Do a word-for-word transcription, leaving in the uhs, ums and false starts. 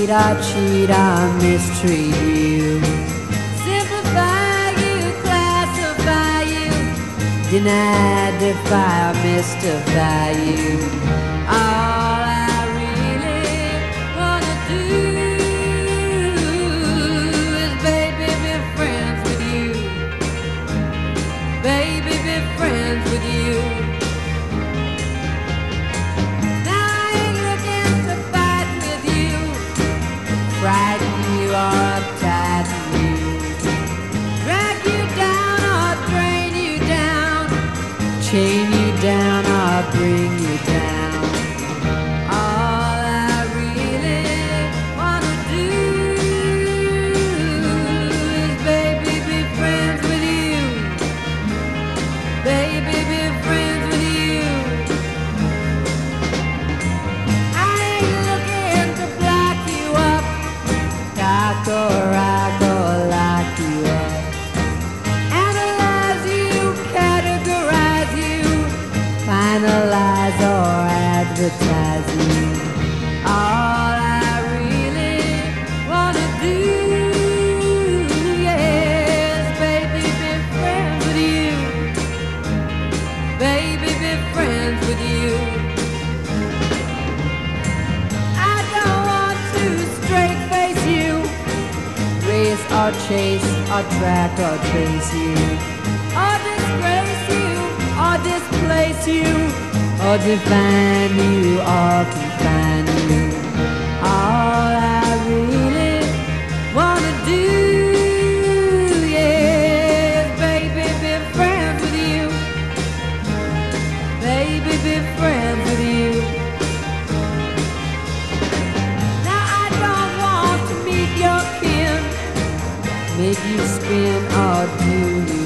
Cheat or cheat or mistreat you, simplify you, classify you, deny, defy or mystify you. All I really wanna do is, baby, be friends with you. Baby, be friends with you. Now I ain't looking to fight with you, frighten you or uptighten you, drag you down or drain you down, chain you down or bring you down. All I really wanna do is, baby, be friends with you. Baby, be friends with you. I ain't looking to block you up, dock or rock or lock you up, analyze you, categorize you, finalize or advertise you. All I really wanna do, yes, baby, be friends with you. Baby, be friends with you. I don't want to straight face you, race or chase or track or trace you, or disgrace you or displace you, or define you or confine you. All I really wanna do, yes, baby, be friends with you. Baby, be friends with you. Now I don't want to meet your kin, make you spin or do you